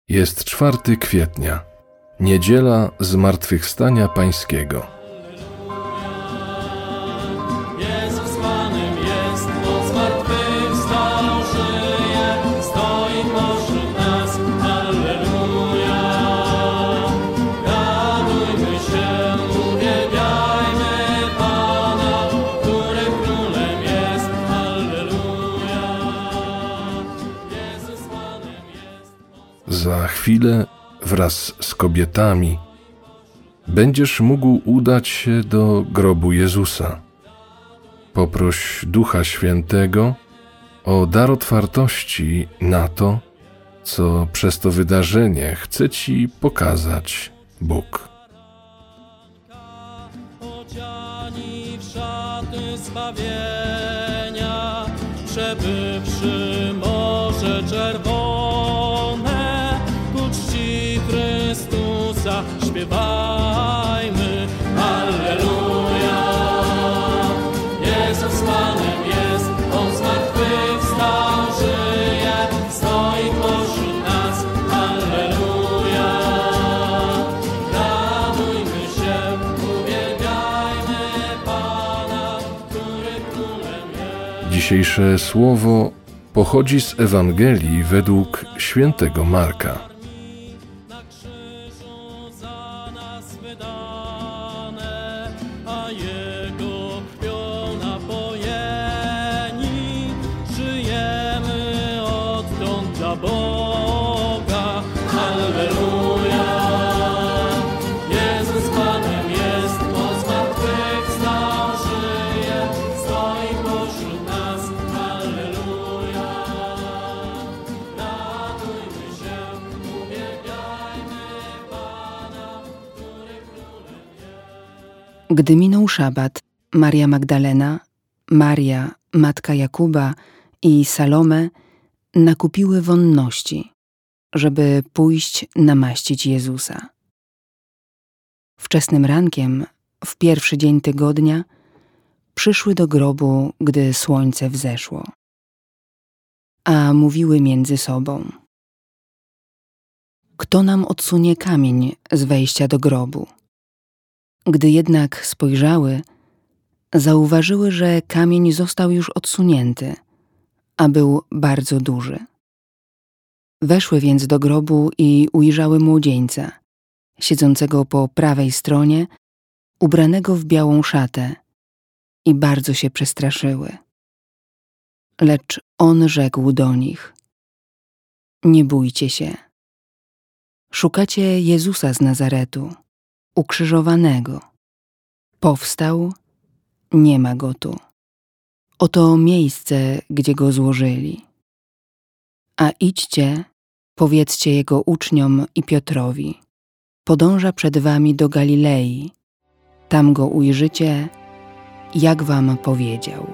Jest 4 kwietnia, niedziela Zmartwychwstania Pańskiego. Jezus Panem jest, bo zmartwychwstał, żyje, stoi pośród nas, halleluja. Radujmy się, uwielbiajmy Pana, który królem jest, halleluja. Jezus Panem jest. Za chwilę wraz z kobietami będziesz mógł udać się do grobu Jezusa. Poproś Ducha Świętego o dar otwartości na to, co przez to wydarzenie chce Ci pokazać Bóg. Odziani w szaty zbawienia, przebywszy Morze Czerwone, ku czci Chrystusa śpiewajmy, halleluja. Jezus Panem jest, On zmartwychwstał, żyje, stoi pośród nas, halleluja. Radujmy się, uwielbiajmy Pana, który królem jest. Dzisiejsze słowo pochodzi z Ewangelii według świętego Marka. Na krzyżu za nas wydane, a Jego krwią napojeni, żyjemy odtąd dla Boga. Halleluja! Jezus Panem jest, On zmartwychwstał, żyje, stoi pośród nas. Halleluja! Radujmy się, uwielbiajmy Pana, który królem jest. Gdy minął szabat, Maria Magdalena, Maria, matka Jakuba i Salome nakupiły wonności, żeby pójść namaścić Jezusa. Wczesnym rankiem, w pierwszy dzień tygodnia, przyszły do grobu, gdy słońce wzeszło. A mówiły między sobą: kto nam odsunie kamień z wejścia do grobu? Gdy jednak spojrzały, zauważyły, że kamień został już odsunięty, a był bardzo duży. Weszły więc do grobu i ujrzały młodzieńca, siedzącego po prawej stronie, ubranego w białą szatę, i bardzo się przestraszyły. Lecz on rzekł do nich: nie bójcie się. Szukacie Jezusa z Nazaretu, ukrzyżowanego. Powstał, nie ma go tu. Oto miejsce, gdzie go złożyli. A idźcie, powiedzcie jego uczniom i Piotrowi: podąża przed wami do Galilei. Tam go ujrzycie, jak wam powiedział.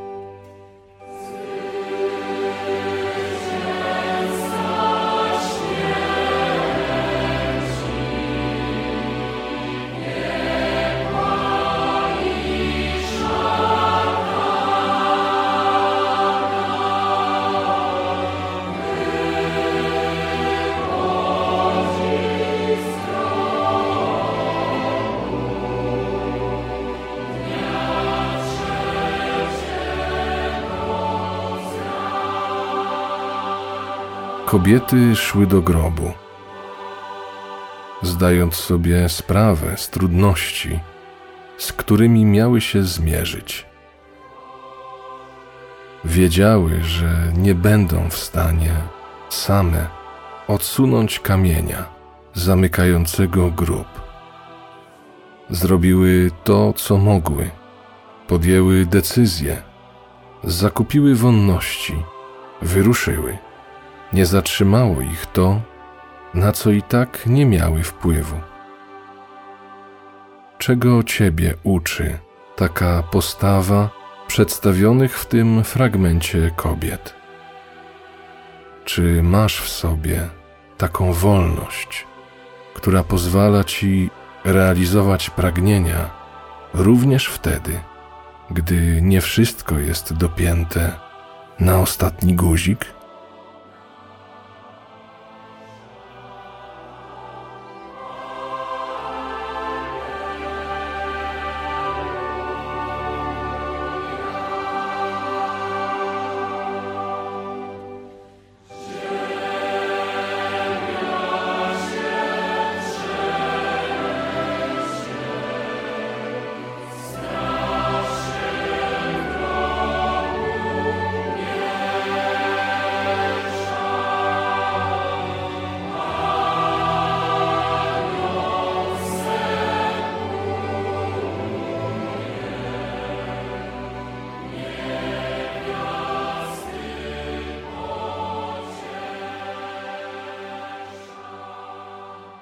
Kobiety szły do grobu, zdając sobie sprawę z trudności, z którymi miały się zmierzyć. Wiedziały, że nie będą w stanie same odsunąć kamienia zamykającego grób. Zrobiły to, co mogły, podjęły decyzję, zakupiły wonności, wyruszyły. Nie zatrzymało ich to, na co i tak nie miały wpływu. Czego Ciebie uczy taka postawa przedstawionych w tym fragmencie kobiet? Czy masz w sobie taką wolność, która pozwala Ci realizować pragnienia również wtedy, gdy nie wszystko jest dopięte na ostatni guzik?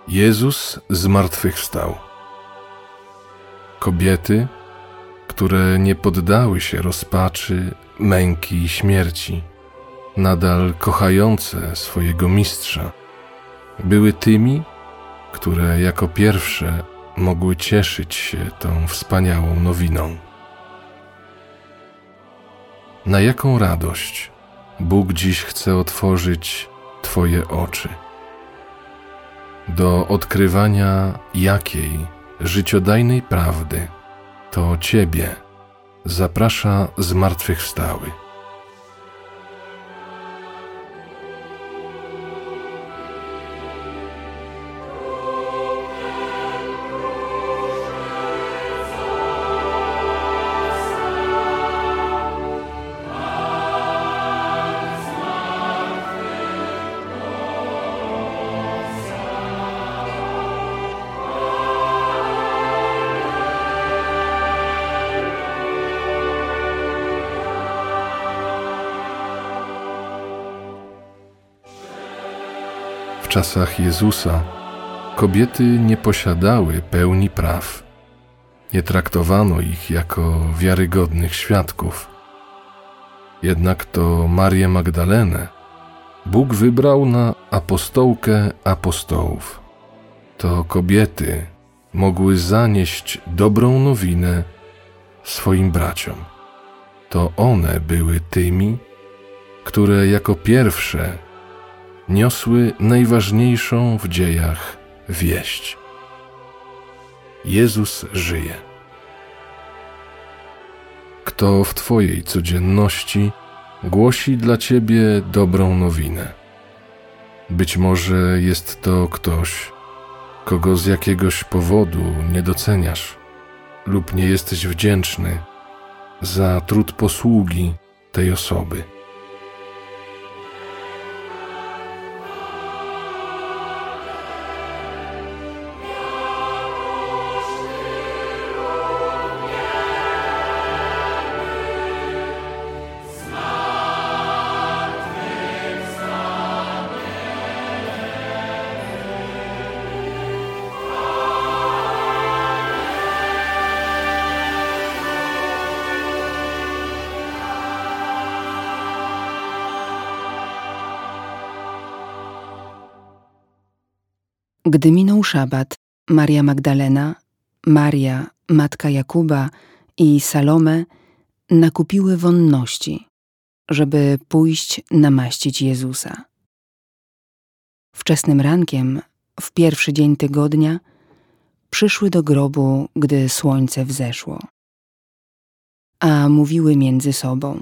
Jezus zmartwychwstał. Kobiety, które nie poddały się rozpaczy, męki i śmierci, nadal kochające swojego Mistrza, były tymi, które jako pierwsze mogły cieszyć się tą wspaniałą nowiną. Na jaką radość Bóg dziś chce otworzyć Twoje oczy? Do odkrywania jakiej życiodajnej prawdy to Ciebie zaprasza zmartwychwstały. W czasach Jezusa kobiety nie posiadały pełni praw. Nie traktowano ich jako wiarygodnych świadków. Jednak to Marię Magdalenę Bóg wybrał na apostołkę apostołów. To kobiety mogły zanieść dobrą nowinę swoim braciom. To one były tymi, które jako pierwsze niosły najważniejszą w dziejach wieść. Jezus żyje. Kto w Twojej codzienności głosi dla Ciebie dobrą nowinę? Być może jest to ktoś, kogo z jakiegoś powodu nie doceniasz lub nie jesteś wdzięczny za trud posługi tej osoby. Gdy minął szabat, Maria Magdalena, Maria, matka Jakuba i Salome nakupiły wonności, żeby pójść namaścić Jezusa. Wczesnym rankiem, w pierwszy dzień tygodnia, przyszły do grobu, gdy słońce wzeszło. A mówiły między sobą: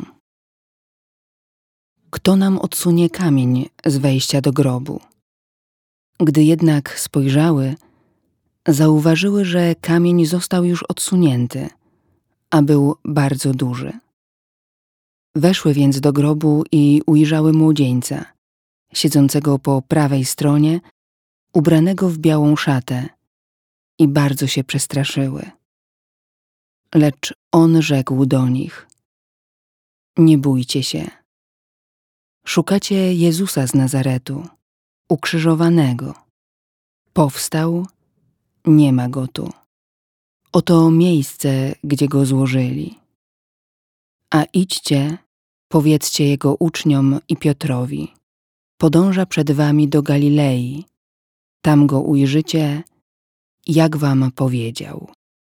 kto nam odsunie kamień z wejścia do grobu? Gdy jednak spojrzały, zauważyły, że kamień został już odsunięty, a był bardzo duży. Weszły więc do grobu i ujrzały młodzieńca, siedzącego po prawej stronie, ubranego w białą szatę, i bardzo się przestraszyły. Lecz on rzekł do nich: nie bójcie się. Szukacie Jezusa z Nazaretu, ukrzyżowanego. Powstał, nie ma go tu. Oto miejsce, gdzie go złożyli. A idźcie, powiedzcie jego uczniom i Piotrowi: podąża przed wami do Galilei, tam go ujrzycie, jak wam powiedział.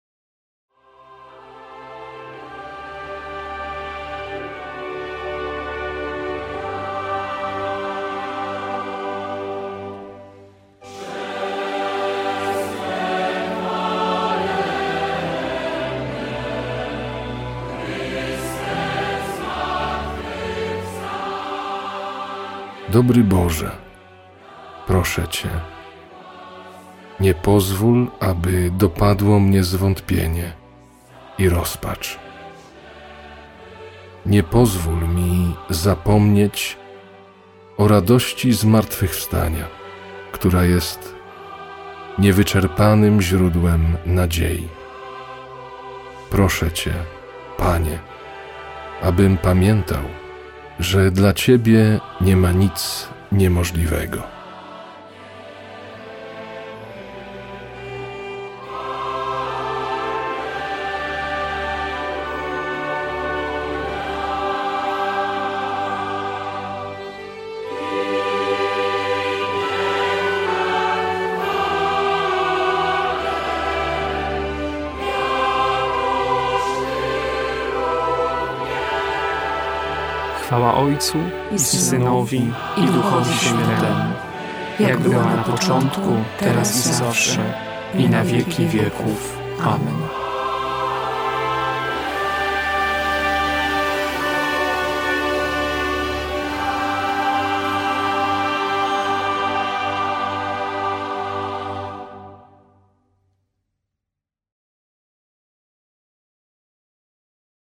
Dobry Boże, proszę Cię, nie pozwól, aby dopadło mnie zwątpienie i rozpacz. Nie pozwól mi zapomnieć o radości zmartwychwstania, która jest niewyczerpanym źródłem nadziei. Proszę Cię, Panie, abym pamiętał, że dla Ciebie nie ma nic niemożliwego. Chwała Ojcu i Synowi i Duchowi Świętemu, jak była na początku, teraz i zawsze, i na wieki wieków. Amen.